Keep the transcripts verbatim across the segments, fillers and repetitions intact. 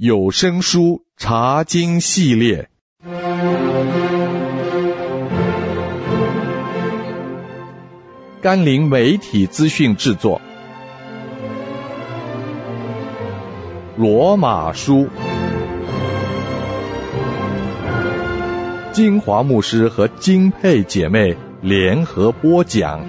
有声书查经系列。甘霖媒体资讯制作。罗马书，金华牧师和金佩姐妹联合播讲。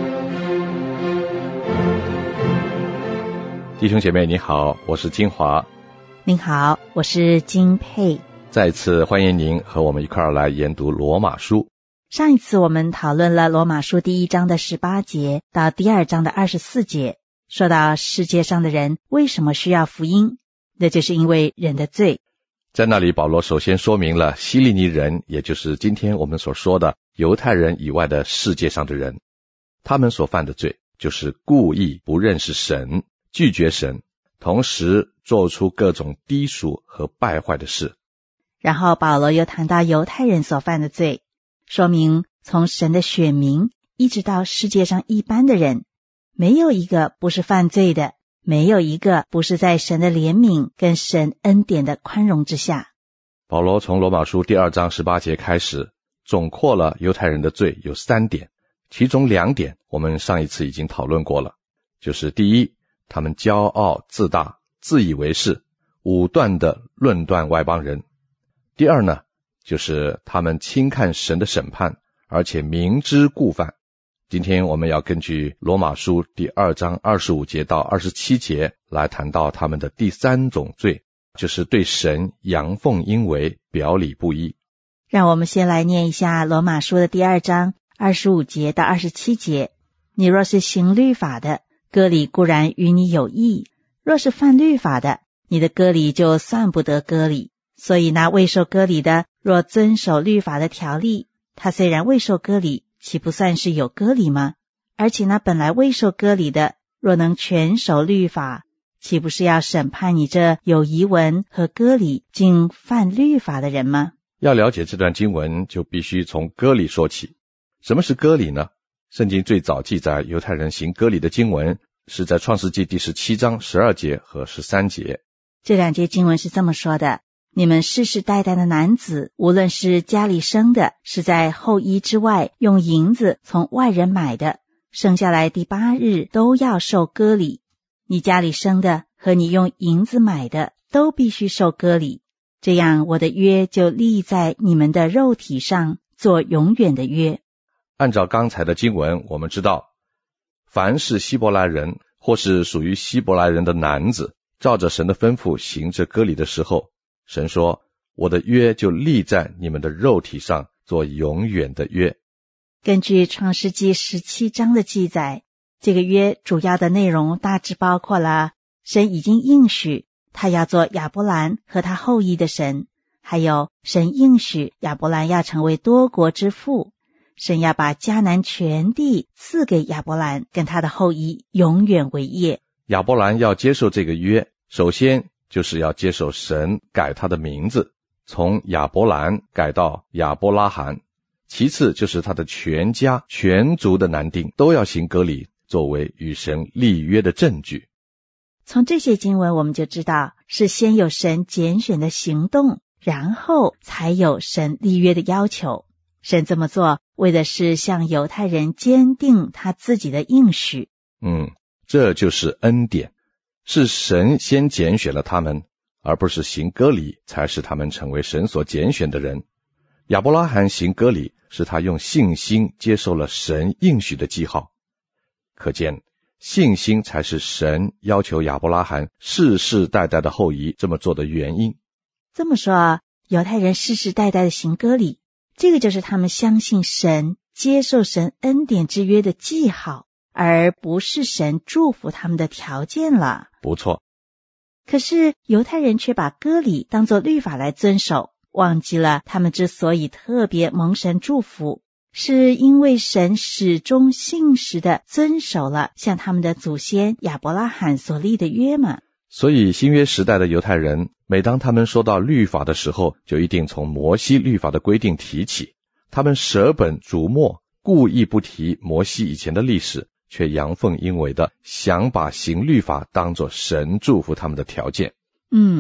弟兄姐妹你好，我是金华。 您好，我是金佩。 再次欢迎您和我们一块儿来研读罗马书。 上一次我们讨论了罗马书第一章的十八节到第二章的二十四节，说到世界上的人为什么需要福音，那就是因为人的罪。 在那里保罗首先说明了希利尼人，也就是今天我们所说的犹太人以外的世界上的人，他们所犯的罪就是故意不认识神，拒绝神，同时做出各种低俗和败坏的事。 然后保罗又谈到犹太人所犯的罪，说明从神的选民一直到世界上一般的人，没有一个不是犯罪的，没有一个不是在神的怜悯跟神恩典的宽容之下。 保罗从罗马书第二章十八节开始，总括了犹太人的罪有三点，其中两点我们上一次已经讨论过了，就是第一，他们骄傲自大，自以为是，武断地论断外邦人。第二呢，就是他们轻看神的审判，而且明知故犯。今天我们要根据罗马书第二章二十五节到二十七节来谈到他们的第三种罪，就是对神阳奉阴违，表里不一。 让我们先来念一下罗马书的第二章二十五节到二十七节。你若是行律法的，割礼固然与你有益；若是犯律法的，你的割礼就算不得割礼。所以那未受割礼的，若遵守律法的条例，他虽然未受割礼，岂不算是有割礼吗？而且那本来未受割礼的，若能全守律法，岂不是要审判你这有遗文和割礼竟犯律法的人吗？ 要了解这段经文，就必须从割礼说起。什么是割礼呢？圣经最早记载犹太人行割礼的经文是在创世纪第十七章十二节和十三节。 这两节经文是这么说的：你们世世代代的男子，无论是家里生的，是在后衣之外用银子从外人买的，生下来第八日都要受割礼。你家里生的和你用银子买的都必须受割礼。这样我的约就立在你们的肉体上，做永远的约。 按照刚才的经文，我们知道凡是希伯来人或是属于希伯来人的男子，照着神的吩咐行这割礼的时候，神说我的约就立在你们的肉体上，做永远的约。 根据创世纪十七章的记载，这个约主要的内容大致包括了神已经应许他要做亚伯兰和他后裔的神，还有神应许亚伯兰要成为多国之父，神要把迦南全地赐给亚伯兰跟他的后裔永远为业。 亚伯兰要接受这个约，首先就是要接受神改他的名字，从亚伯兰改到亚伯拉罕。其次就是他的全家全族的男丁都要行割礼，作为与神立约的证据。 从这些经文我们就知道，是先有神拣选的行动，然后才有神立约的要求。神这么做为的是向犹太人坚定他自己的应许。 嗯，这就是恩典，是神先拣选了他们，而不是行割礼才使他们成为神所拣选的人。亚伯拉罕行割礼是他用信心接受了神应许的记号，可见信心才是神要求亚伯拉罕世世代代的后裔这么做的原因。 这么说，犹太人世世代代的行割礼，这个就是他们相信神，接受神恩典之约的记号，而不是神祝福他们的条件了。 不错。 可是犹太人却把割礼当作律法来遵守，忘记了他们之所以特别蒙神祝福，是因为神始终信实地遵守了像他们的祖先亚伯拉罕所立的约嘛。 所以新约时代的犹太人，每当他们说到律法的时候，就一定从摩西律法的规定提起。他们舍本逐末，故意不提摩西以前的历史，却阳奉阴违的想把行律法当作神祝福他们的条件。 嗯，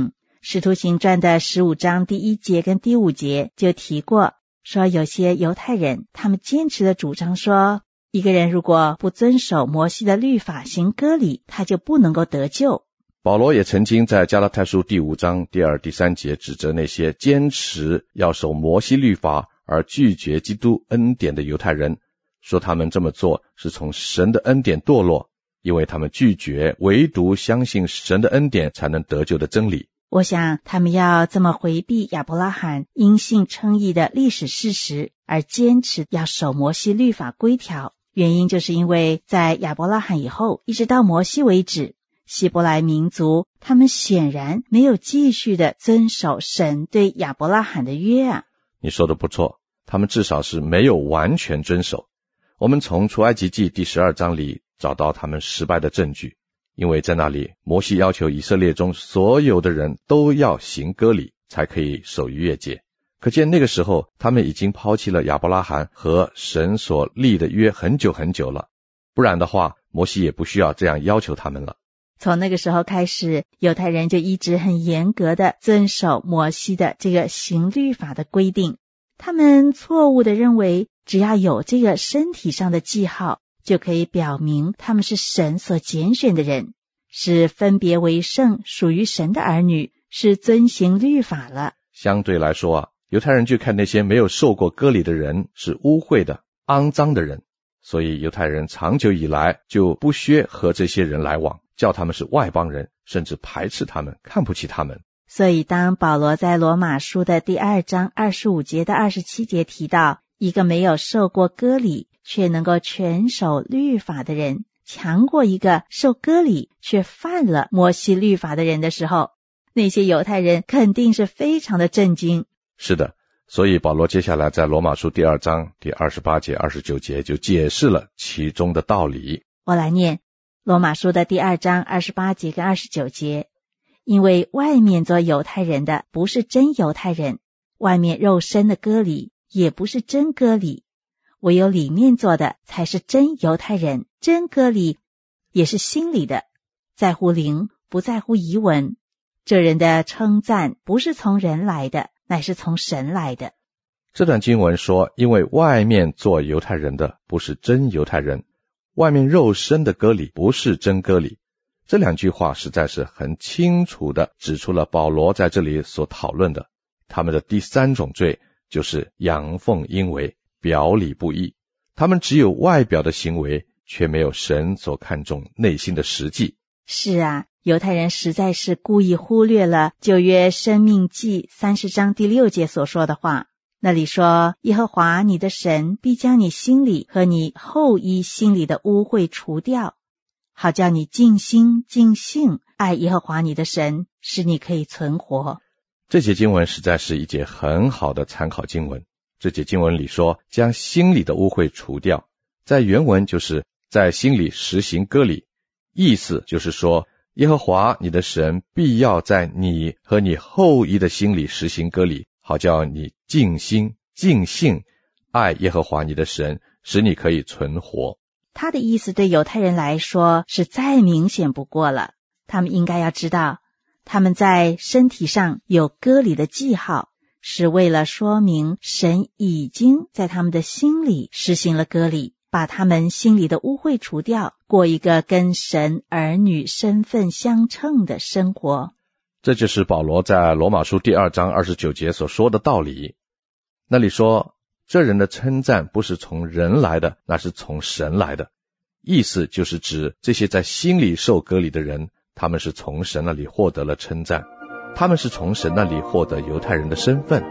使徒行传的十五章第一节跟第五节就提过，说有些犹太人他们坚持的主张说，一个人如果不遵守摩西的律法行割礼，他就不能够得救。 保罗也曾经在加拉太书第五章第二、第三节指责那些坚持要守摩西律法而拒绝基督恩典的犹太人，说他们这么做是从神的恩典堕落，因为他们拒绝唯独相信神的恩典才能得救的真理。 我想他们要这么回避亚伯拉罕因信称义的历史事实，而坚持要守摩西律法规条，原因就是因为在亚伯拉罕以后一直到摩西为止，希伯来民族他们显然没有继续的遵守神对亚伯拉罕的约啊。 你说的不错，他们至少是没有完全遵守。我们从出埃及记第十二章里找到他们失败的证据，因为在那里摩西要求以色列中所有的人都要行割礼才可以守逾越节，可见那个时候他们已经抛弃了亚伯拉罕和神所立的约很久很久了，不然的话摩西也不需要这样要求他们了。 从那个时候开始，犹太人就一直很严格的遵守摩西的这个行律法的规定，他们错误的认为只要有这个身体上的记号就可以表明他们是神所拣选的人，是分别为圣属于神的儿女，是遵行律法了。 相对来说啊，犹太人就看那些没有受过割礼的人是污秽的、肮脏的人，所以犹太人长久以来就不屑和这些人来往，叫他们是外邦人，甚至排斥他们，看不起他们。 所以当保罗在罗马书的第二章二十五节到二十七节提到一个没有受过割礼却能够全守律法的人强过一个受割礼却犯了摩西律法的人的时候，那些犹太人肯定是非常的震惊。 是的，所以保罗接下来在罗马书第二章第二十八节、二十九节就解释了其中的道理。 我来念罗马书的第二章二十八节跟二十九节，因为外面做犹太人的不是真犹太人，外面肉身的割礼也不是真割礼，唯有里面做的才是真犹太人。真割礼也是心里的，在乎灵，不在乎仪文。这人的称赞不是从人来的，乃是从神来的。 这段经文说，因为外面做犹太人的不是真犹太人，外面肉身的割礼不是真割礼。这两句话实在是很清楚地指出了保罗在这里所讨论的，他们的第三种罪就是阳奉阴违，表里不一。他们只有外表的行为，却没有神所看重内心的实际。 是啊，犹太人实在是故意忽略了旧约申命记三十章第六节所说的话，那里说，耶和华你的神必将你心里和你后裔心里的污秽除掉，好叫你尽心尽性爱耶和华你的神，使你可以存活。 这节经文实在是一节很好的参考经文。这节经文里说将心里的污秽除掉，在原文就是在心里实行割礼，意思就是说耶和华你的神必要在你和你后裔的心里实行割礼，好叫你尽心尽性爱耶和华你的神，使你可以存活。 他的意思对犹太人来说是再明显不过了，他们应该要知道，他们在身体上有割礼的记号，是为了说明神已经在他们的心里实行了割礼，把他们心里的污秽除掉，过一个跟神儿女身份相称的生活。 这就是保罗在罗马书第二章二十九节所说的道理。那里说，这人的称赞不是从人来的，那是从神来的。意思就是指这些在心里受割礼的人，他们是从神那里获得了称赞，他们是从神那里获得犹太人的身份。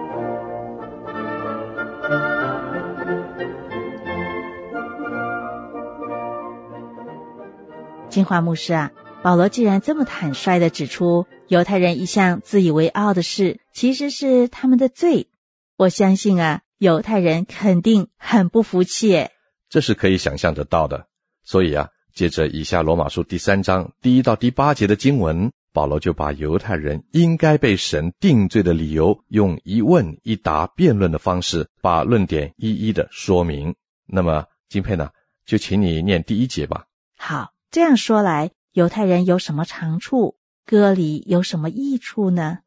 金华牧师啊，保罗既然这么坦率地指出犹太人一向自以为傲的事其实是他们的罪，我相信啊，犹太人肯定很不服气耶。 这是可以想象得到的。所以啊，接着以下罗马书第三章第一到第八节的经文，保罗就把犹太人应该被神定罪的理由，用一问一答辩论的方式，把论点一一的说明。那么金佩呢，就请你念第一节吧。 好，这样说来，犹太人有什么长处？割礼有什么益处呢？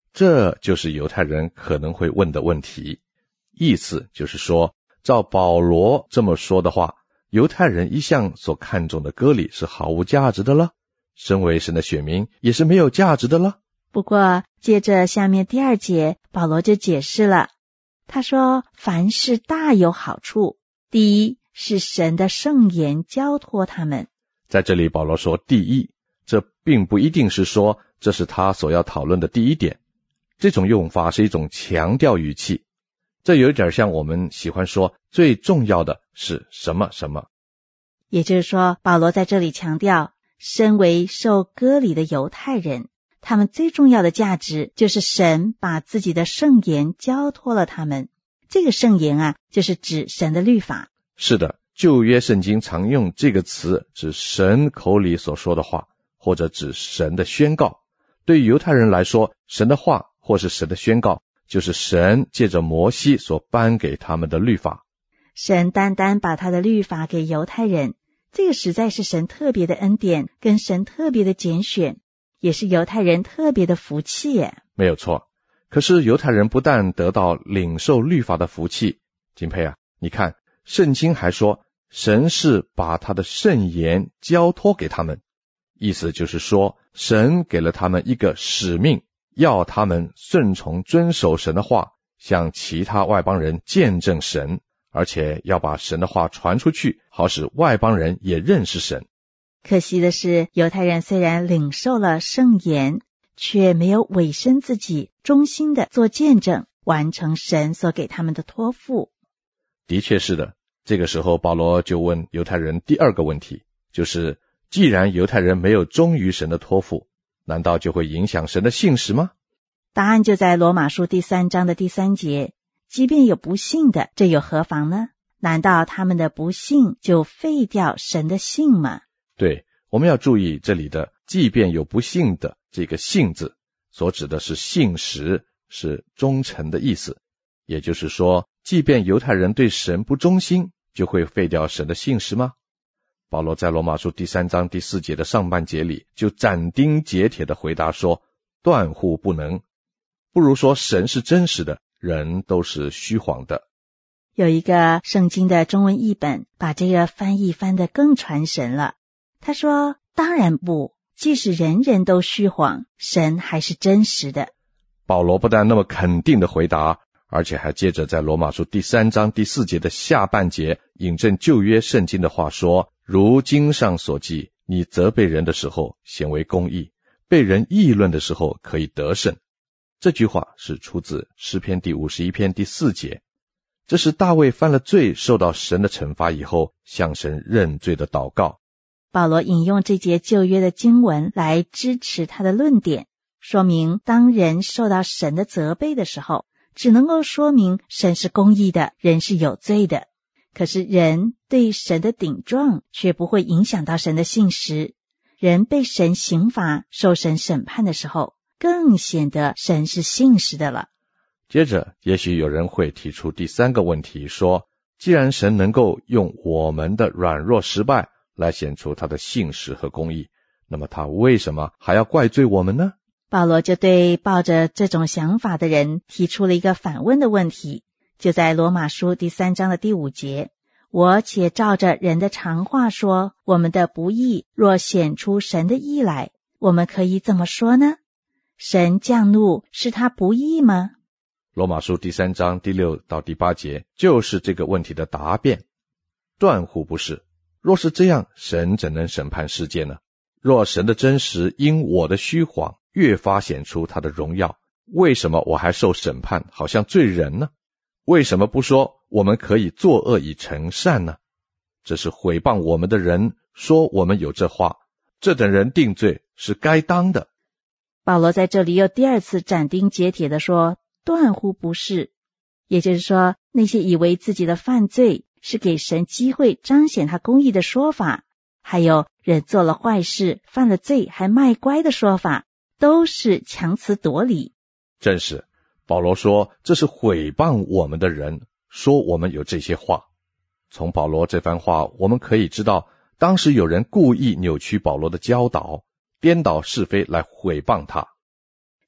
这就是犹太人可能会问的问题。意思就是说，照保罗这么说的话，犹太人一向所看重的割礼是毫无价值的了，身为神的选民也是没有价值的了。 不过接着下面第二节，保罗就解释了，他说凡事大有好处，第一是神的圣言交托他们。 在这里保罗说第一，这并不一定是说这是他所要讨论的第一点，这种用法是一种强调语气，这有点像我们喜欢说最重要的是什么什么。 也就是说，保罗在这里强调，身为受割礼的犹太人，他们最重要的价值就是神把自己的圣言交托了他们。这个圣言啊，就是指神的律法。 是的，旧约圣经常用这个词指神口里所说的话，或者指神的宣告。对于犹太人来说，神的话或是神的宣告，就是神借着摩西所颁给他们的律法。 神单单把他的律法给犹太人，这个实在是神特别的恩典，跟神特别的拣选，也是犹太人特别的福气耶。 没有错。可是犹太人不但得到领受律法的福气，金佩啊，你看圣经还说神是把他的圣言交托给他们，意思就是说神给了他们一个使命，要他们顺从遵守神的话，向其他外邦人见证神，而且要把神的话传出去，好使外邦人也认识神。 可惜的是，犹太人虽然领受了圣言，却没有委身自己，忠心的做见证，完成神所给他们的托付。 的确是的。这个时候保罗就问犹太人第二个问题，就是既然犹太人没有忠于神的托付，难道就会影响神的信实吗？ 答案就在罗马书第三章的第三节，即便有不信的，这又何妨呢？难道他们的不信就废掉神的信吗？ 对，我们要注意这里的即便有不信的这个信字，所指的是信实，是忠诚的意思。也就是说，即便犹太人对神不忠心，就会废掉神的信实吗？保罗在罗马书第三章第四节的上半节里就斩钉截铁地回答说，断乎不能。不如说神是真实的，人都是虚谎的。 有一个圣经的中文译本把这个翻译翻得更传神了。他说，当然不，即使人人都虚谎，神还是真实的。 保罗不但那么肯定的回答，而且还接着在罗马书第三章第四节的下半节引证旧约圣经的话说，如经上所记，你责备人的时候显为公义，被人议论的时候可以得胜。这句话是出自诗篇第五十一篇第四节，这是大卫犯了罪受到神的惩罚以后向神认罪的祷告。 保罗引用这节旧约的经文来支持他的论点，说明当人受到神的责备的时候，只能够说明神是公义的，人是有罪的。可是人对神的顶撞却不会影响到神的信实，人被神刑罚受神审判的时候，更显得神是信实的了。 接着也许有人会提出第三个问题，说既然神能够用我们的软弱失败来显出他的信实和公义，那么他为什么还要怪罪我们呢？ 保罗就对抱着这种想法的人提出了一个反问的问题，就在罗马书第三章的第五节，我且照着人的常话说，我们的不义若显出神的义来，我们可以怎么说呢？神降怒是他不义吗？ 罗马书第三章第六到第八节就是这个问题的答辩，断乎不是。若是这样，神怎能审判世界呢？若神的真实因我的虚谎越发显出他的荣耀，为什么我还受审判，好像罪人呢？为什么不说我们可以作恶以成善呢？这是毁谤我们的人说我们有这话，这等人定罪是该当的。 保罗在这里又第二次斩钉截铁地说，断乎不是。也就是说，那些以为自己的犯罪是给神机会彰显他公义的说法，还有人做了坏事犯了罪还卖乖的说法，都是强词夺理。 正是，保罗说这是毁谤我们的人说我们有这些话。从保罗这番话我们可以知道，当时有人故意扭曲保罗的教导，颠倒是非来毁谤他。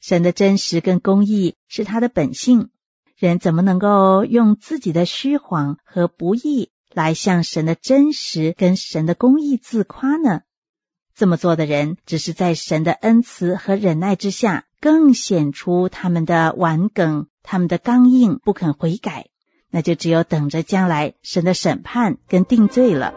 神的真实跟公义是他的本性，人怎么能够用自己的虚谎和不义来向神的真实跟神的公义自夸呢？这么做的人只是在神的恩慈和忍耐之下，更显出他们的顽梗，他们的刚硬，不肯悔改，那就只有等着将来神的审判跟定罪了。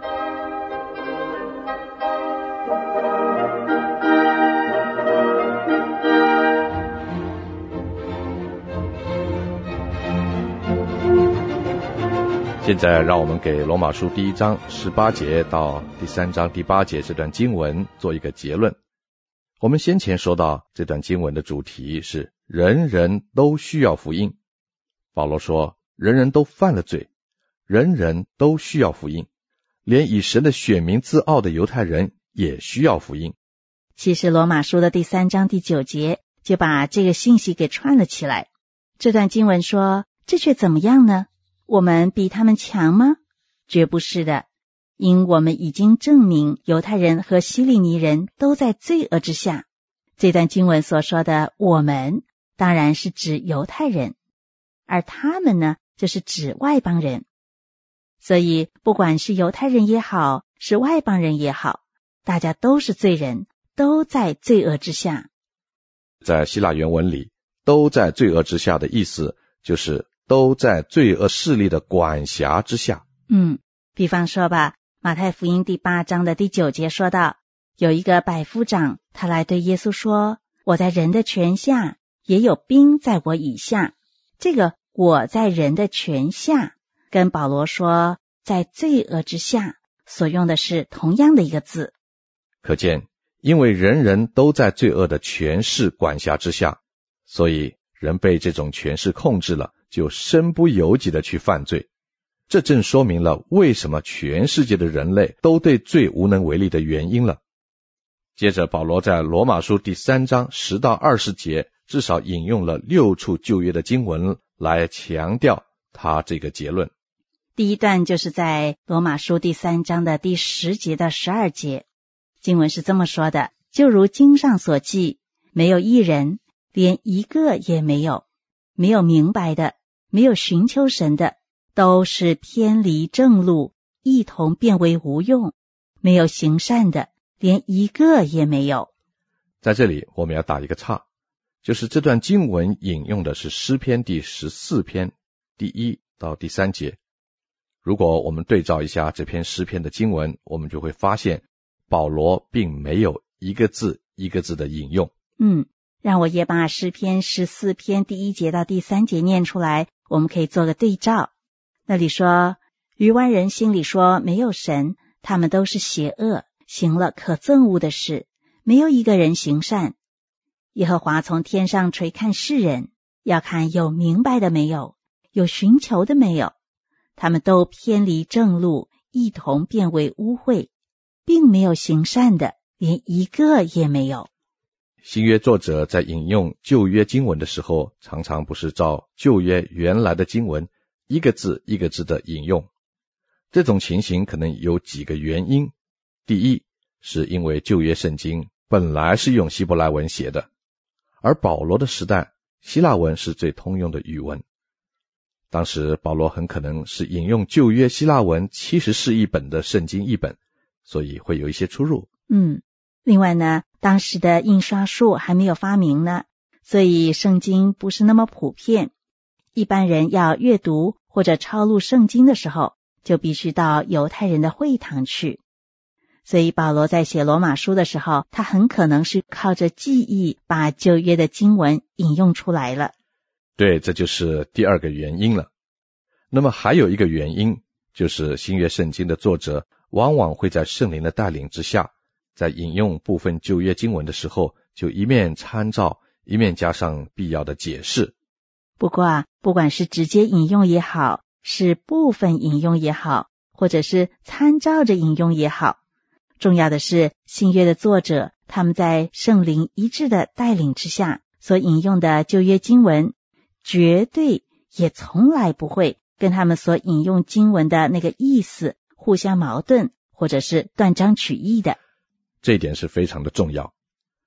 现在让我们给罗马书第一章十八节到第三章第八节这段经文做一个结论。我们先前说到这段经文的主题是人人都需要福音。保罗说人人都犯了罪，人人都需要福音，连以神的选民自傲的犹太人也需要福音。 其实罗马书的第三章第九节就把这个信息给串了起来。这段经文说，这却怎么样呢？我们比他们强吗？绝不是的，因我们已经证明犹太人和希利尼人都在罪恶之下。这段经文所说的我们当然是指犹太人，而他们呢，就是指外邦人。所以不管是犹太人也好，是外邦人也好，大家都是罪人，都在罪恶之下。 在希腊原文里，都在罪恶之下的意思就是都在罪恶势力的管辖之下。 嗯，比方说吧，马太福音第八章的第九节说到，有一个百夫长，他来对耶稣说，我在人的权下，也有兵在我以下。这个我在人的权下，跟保罗说在罪恶之下所用的是同样的一个字。 可见，因为人人都在罪恶的权势管辖之下，所以人被这种权势控制了，就身不由己的去犯罪。这正说明了为什么全世界的人类都对罪无能为力的原因了。接着保罗在罗马书第三章十到二十节至少引用了六处旧约的经文来强调他这个结论。 第一段就是在罗马书第三章的第十节到十二节，经文是这么说的，就如经上所记，没有一人，连一个也没有，没有明白的，没有寻求神的，都是偏离正路，一同变为无用，没有行善的，连一个也没有。 在这里我们要打一个岔，就是这段经文引用的是诗篇第十四篇第一到第三节。如果我们对照一下这篇诗篇的经文，我们就会发现保罗并没有一个字一个字的引用。 嗯，让我也把诗篇十四篇第一节到第三节念出来，我们可以做个对照。那里说，愚顽人心里说没有神，他们都是邪恶，行了可憎恶的事，没有一个人行善。耶和华从天上垂看世人，要看有明白的没有，有寻求的没有。他们都偏离正路，一同变为污秽，并没有行善的，连一个也没有。 新约作者在引用旧约经文的时候，常常不是照旧约原来的经文一个字一个字的引用。这种情形可能有几个原因。第一，是因为旧约圣经本来是用希伯来文写的，而保罗的时代，希腊文是最通用的语文。当时保罗很可能是引用旧约希腊文七十士译本的圣经译本，所以会有一些出入。 嗯，另外呢，当时的印刷术还没有发明呢，所以圣经不是那么普遍。一般人要阅读或者抄录圣经的时候，就必须到犹太人的会堂去。所以保罗在写罗马书的时候，他很可能是靠着记忆把旧约的经文引用出来了。 对，这就是第二个原因了。那么还有一个原因，就是新约圣经的作者往往会在圣灵的带领之下，在引用部分旧约经文的时候，就一面参照，一面加上必要的解释。 不过啊，不管是直接引用也好，是部分引用也好，或者是参照着引用也好，重要的是新约的作者他们在圣灵一致的带领之下所引用的旧约经文，绝对也从来不会跟他们所引用经文的那个意思互相矛盾，或者是断章取义的。 这一点是非常的重要。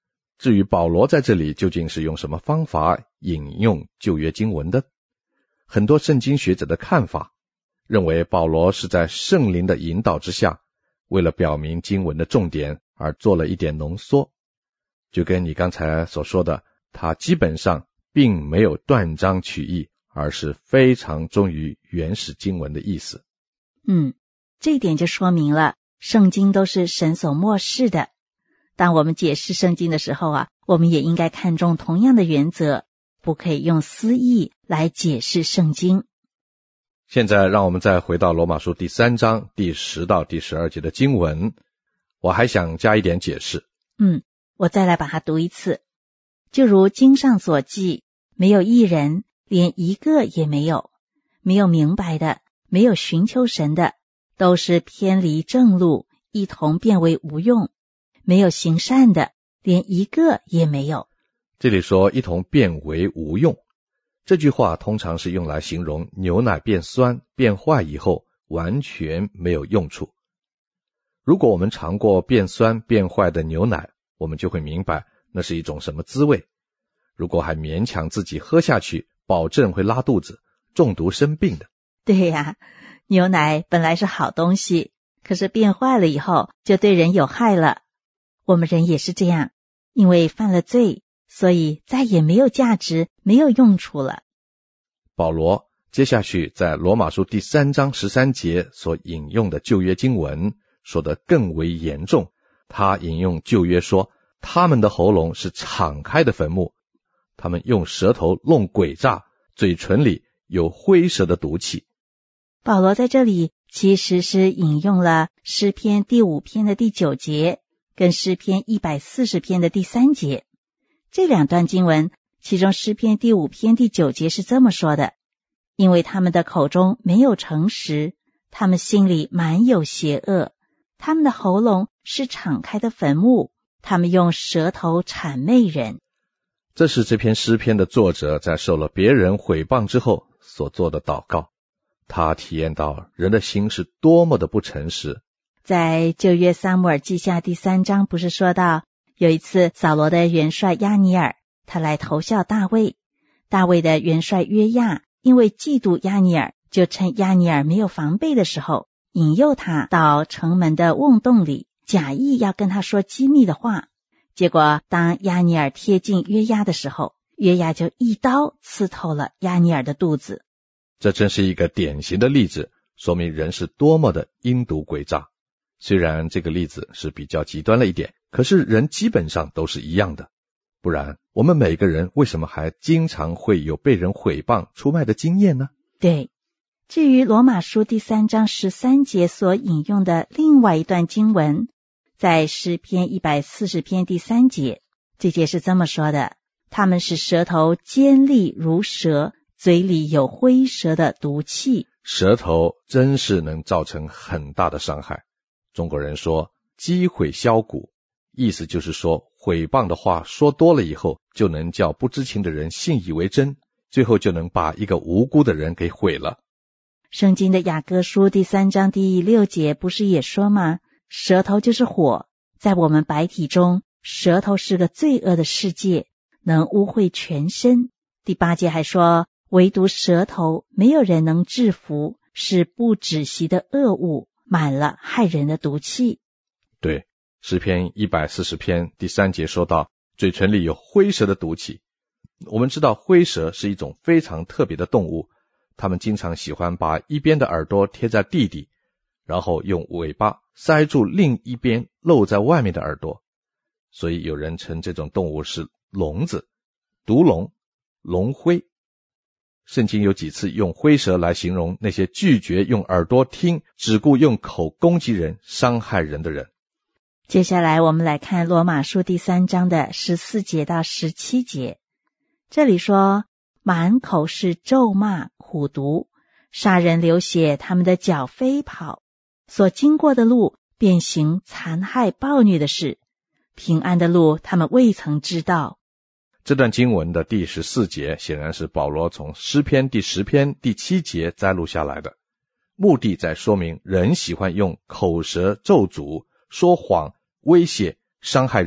至于保罗在这里究竟是用什么方法引用旧约经文的，很多圣经学者的看法认为保罗是在圣灵的引导之下，为了表明经文的重点而做了一点浓缩，就跟你刚才所说的，他基本上并没有断章取义，而是非常忠于原始经文的意思。 嗯，这一点就说明了圣经都是神所默示的。当我们解释圣经的时候啊，我们也应该看重同样的原则，不可以用私意来解释圣经。 现在让我们再回到罗马书第三章第十到第十二节的经文，我还想加一点解释。 嗯，我再来把它读一次。就如经上所记，没有一人，连一个也没有，没有明白的，没有寻求神的，都是偏离正路，一同变为无用。没有行善的，连一个也没有。 这里说一同变为无用，这句话通常是用来形容牛奶变酸变坏以后完全没有用处。如果我们尝过变酸变坏的牛奶，我们就会明白那是一种什么滋味。如果还勉强自己喝下去，保证会拉肚子，中毒生病的。 对呀，牛奶本来是好东西，可是变坏了以后就对人有害了。我们人也是这样，因为犯了罪，所以再也没有价值，没有用处了。 保罗接下去在罗马书第三章十三节所引用的旧约经文说得更为严重，他引用旧约说，他们的喉咙是敞开的坟墓，他们用舌头弄诡诈，嘴唇里有灰蛇的毒气。 保罗在这里其实是引用了诗篇第五篇的第九节跟诗篇一百四十篇的第三节。这两段经文，其中诗篇第五篇第九节是这么说的，因为他们的口中没有诚实，他们心里满有邪恶，他们的喉咙是敞开的坟墓，他们用舌头谄媚人。 这是这篇诗篇的作者在受了别人毁谤之后所做的祷告，他体验到人的心是多么的不诚实。 在旧约撒母耳记下第三章不是说到，有一次扫罗的元帅押尼珥，他来投效大卫，大卫的元帅约亚因为嫉妒押尼珥，就趁押尼珥没有防备的时候，引诱他到城门的瓮洞里，假意要跟他说机密的话。结果当押尼珥贴近约亚的时候，约亚就一刀刺透了押尼珥的肚子。 这真是一个典型的例子，说明人是多么的阴毒诡诈。虽然这个例子是比较极端了一点，可是人基本上都是一样的。不然我们每个人为什么还经常会有被人毁谤出卖的经验呢？ 对，至于罗马书第三章十三节所引用的另外一段经文，在诗篇一百四十篇第三节，这节是这么说的，他们使舌头尖利如蛇，嘴里有灰蛇的毒气。 舌头真是能造成很大的伤害。中国人说积毁销骨，意思就是说毁谤的话说多了以后，就能叫不知情的人信以为真，最后就能把一个无辜的人给毁了。 圣经的雅各书第三章第六节不是也说吗？舌头就是火，在我们百体中，舌头是个罪恶的世界，能污秽全身。第八节还说，唯独舌头没有人能制服，是不止息的恶物，满了害人的毒气。 对，诗篇一百四十篇第三节说到，嘴唇里有灰蛇的毒气。我们知道灰蛇是一种非常特别的动物，它们经常喜欢把一边的耳朵贴在地底，然后用尾巴塞住另一边露在外面的耳朵，所以有人称这种动物是聋子、毒龙、龙灰。圣经有几次用灰蛇来形容那些拒绝用耳朵听，只顾用口攻击人、伤害人的人。 接下来我们来看罗马书第三章的十四节到十七节。这里说，满口是咒骂、苦毒，杀人流血，他们的脚飞跑，所经过的路便行残害暴虐的事，平安的路他们未曾知道。 这段经文的第十四节显然是保罗从诗篇第十篇第七节摘录下来的，目的在说明人喜欢用口舌咒诅、说谎、威胁、伤害人，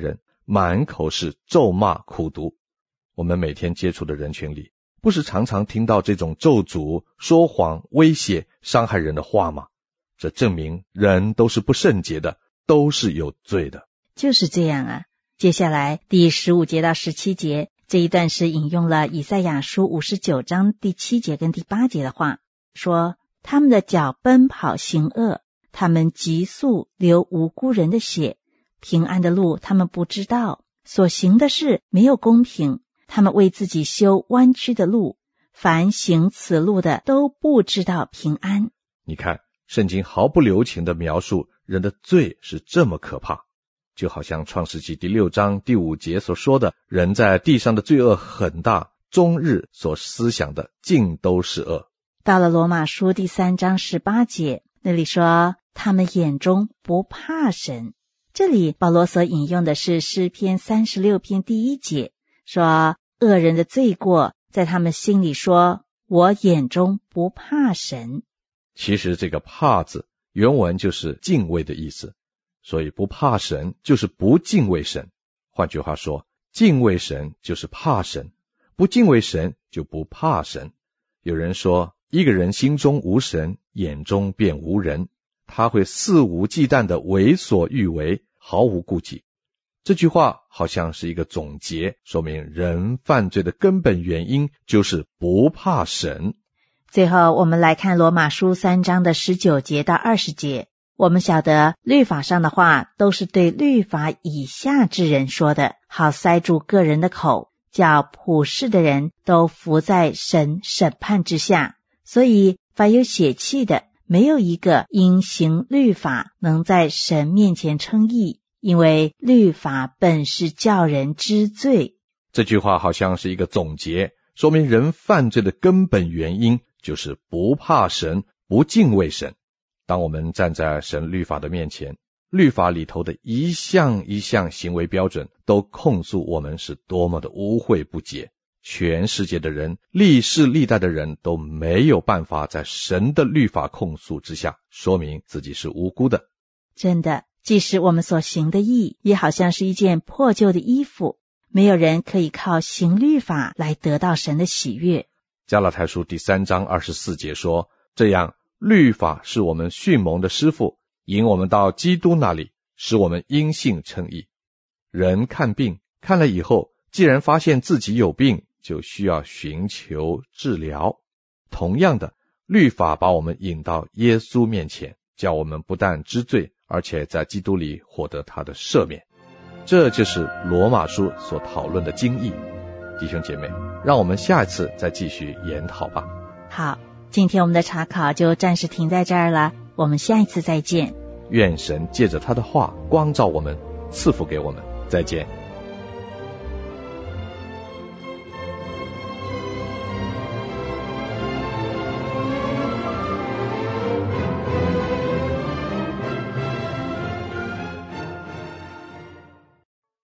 满口是咒骂苦毒。我们每天接触的人群里，不是常常听到这种咒诅、说谎、威胁、伤害人的话吗？这证明人都是不圣洁的，都是有罪的。 就是这样啊。接下来第十五节到十七节这一段是引用了以赛亚书五十九章第七节跟第八节的话，说他们的脚奔跑行恶，他们急速流无辜人的血，平安的路他们不知道，所行的事没有公平，他们为自己修弯曲的路，凡行此路的都不知道平安。 你看，圣经毫不留情地描述人的罪是这么可怕，就好像创世纪第六章第五节所说的，人在地上的罪恶很大，终日所思想的尽都是恶。 到了罗马书第三章十八节，那里说他们眼中不怕神。这里保罗所引用的是诗篇三十六篇第一节，说恶人的罪过在他们心里说，我眼中不怕神。 其实这个怕字原文就是敬畏的意思，所以不怕神就是不敬畏神。换句话说，敬畏神就是怕神，不敬畏神就不怕神。有人说，一个人心中无神，眼中便无人，他会肆无忌惮地为所欲为，毫无顾忌。这句话好像是一个总结，说明人犯罪的根本原因就是不怕神。 最后我们来看罗马书三章的十九节到二十节。我们晓得律法上的话都是对律法以下之人说的，好塞住个人的口，叫普世的人都伏在神审判之下。所以凡有血气的，没有一个因行律法能在神面前称义，因为律法本是叫人知罪。 这句话好像是一个总结，说明人犯罪的根本原因就是不怕神，不敬畏神。当我们站在神律法的面前，律法里头的一项一项行为标准都控诉我们是多么的污秽不洁。全世界的人，历世历代的人都没有办法在神的律法控诉之下说明自己是无辜的。 真的，即使我们所行的义，也好像是一件破旧的衣服，没有人可以靠行律法来得到神的喜悦。 加拉太书第三章二十四节说，这样律法是我们训蒙的师傅，引我们到基督那里，使我们因信称义。人看病看了以后，既然发现自己有病，就需要寻求治疗。同样的，律法把我们引到耶稣面前，叫我们不但知罪，而且在基督里获得他的赦免。这就是罗马书所讨论的经义。弟兄姐妹，让我们下一次再继续研讨吧。 好，今天我们的查考就暂时停在这儿了，我们下一次再见。 愿神借着他的话光照我们，赐福给我们。再见。